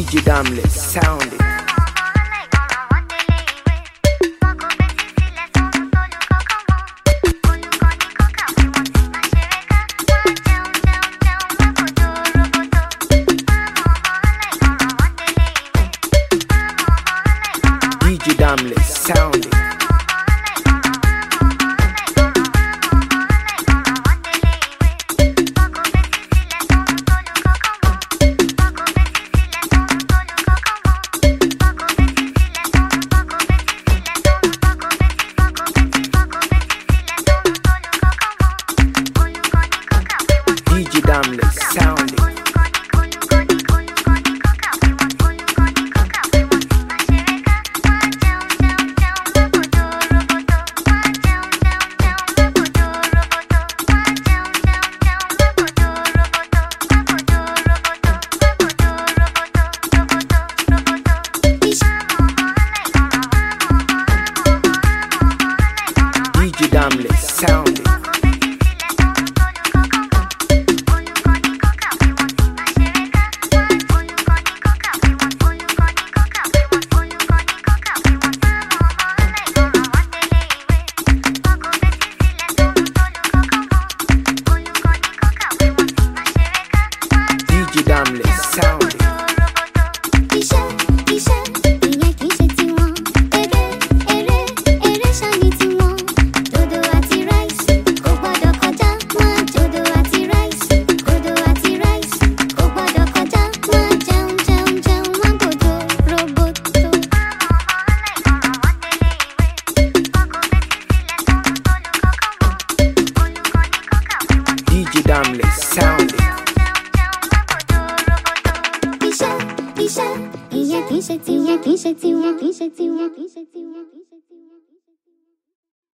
DJ Damless sounding. DJ Damless sounding. DJ Damless sounding. DJ Damless sounding. DJ Damless sounding. DJ Damless sounding. Isha, iya, kisha, tiwa, kisha, tiwa, kisha, tiwa, kisha, tiwa, kisha, tiwa.